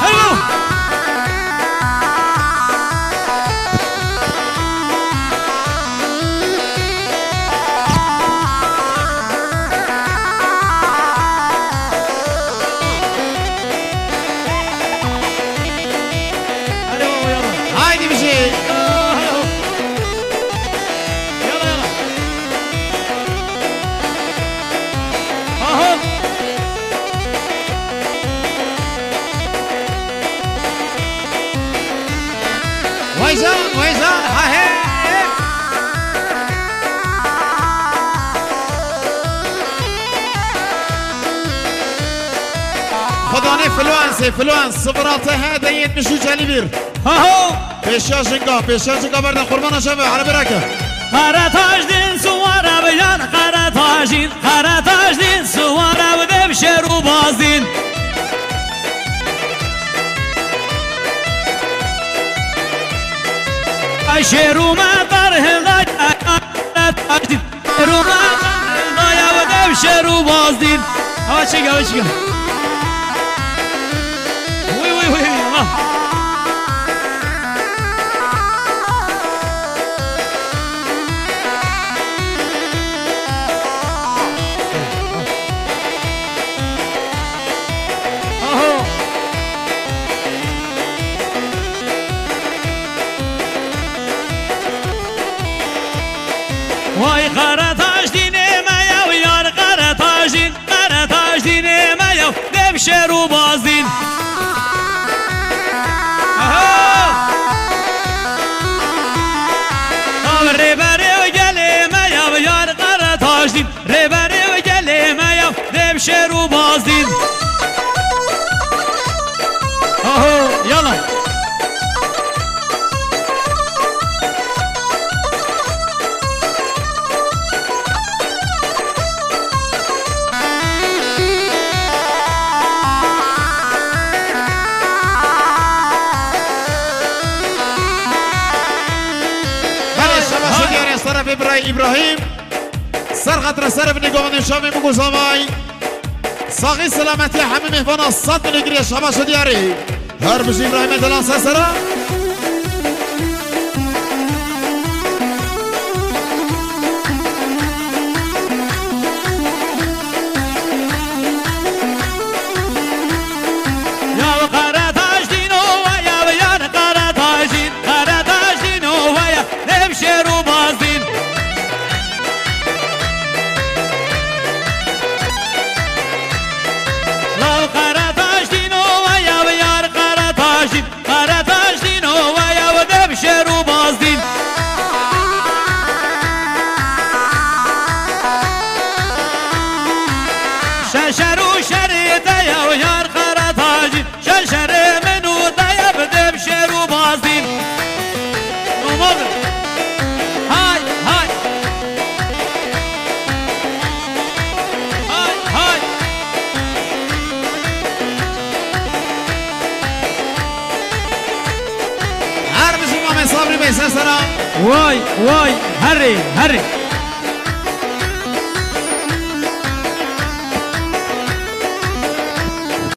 فلوان صفراته هذا يتمشي جالبير هاهو بيشاجنقا برد قربانا شافه على براكه قراتاج دين سوارا بيان قراتاج دين سوارا ودم شرو بازين شرو ما طره قراتاج دين شرو ما طره ودم شرو بازين هواشيقا وای قراتاج دینه ما یار قراتاج دینه ما دم شرو بازین شرو بازدین آهو یالا بله شباش دیاری از طرف ابراهیم سرقت صرف نگاه شامی مگوزامای ساقی سلامتی همه مهبان از 100 نگری شباش دیاری هر بشی ابراهیم دلان سسرا وای هری